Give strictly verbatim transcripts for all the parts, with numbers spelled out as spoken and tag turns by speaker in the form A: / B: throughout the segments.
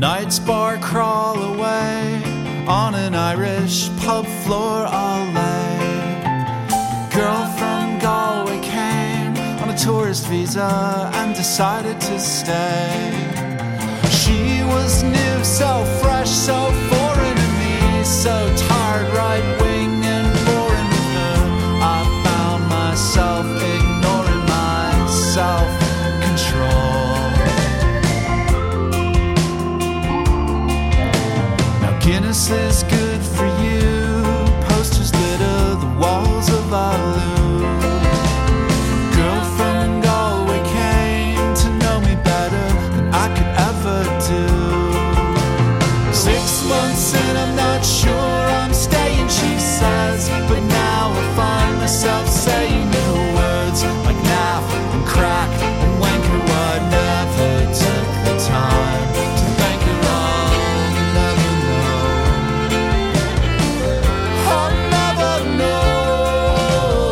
A: Night's bar crawl away on an Irish pub floor all lay. A girl from Galway came on a tourist visa and decided to stay. She was new, so fresh, so foreign to me, so tired, right wing and boring with her. I found myself ignoring my self-control. Now Guinness is good for you, posters litter the walls of our loo. Girl from Galway came to know me better than I could ever do. Six months in, I'm not sure I'm staying, she says, but now I find myself saying new words like naff and crack and wanker. What never took the time to thank her. I'll never know. I'll never know.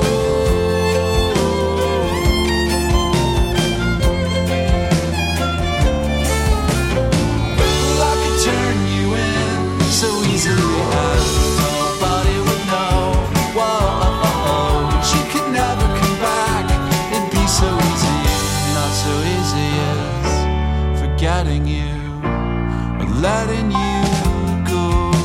A: Well, I could turn you in so easily as nobody would know. Whoa, but you could never come back. It'd be so easy, not so easy as forgetting you or letting you go.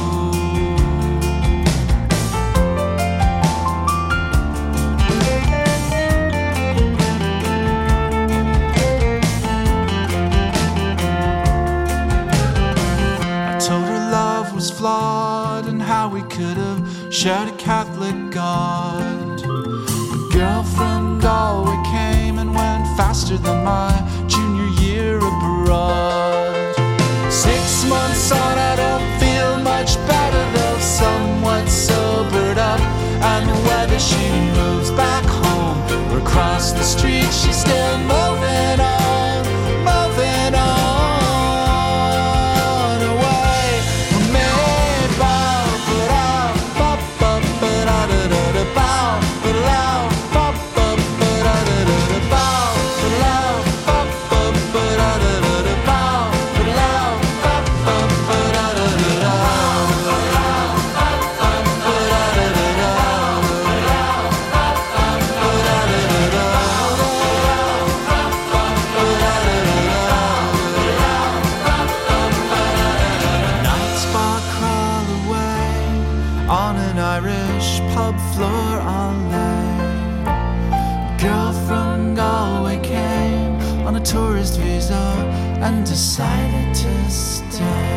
A: I told her love was flawed and how we could have shared a Catholic God. A girl from Galway came and went faster than my junior year abroad. Six months on, I don't feel much better, though somewhat sobered up. And whether she moves back home or across the street, she's still moving on, moving on away from me. Bow, ba-da, ba-ba-ba-da-da-da-da, bow, ba-da, ba-ba-ba-da-da-da-da, bow, ba-da, ba-ba-ba-da-da-da-da, bow, ba-da, ba-ba-ba-da-da-da-da. Night's bar crawl away on an Irish pub floor all lay. Girl from Galway came on a tourist visa and decided to stay.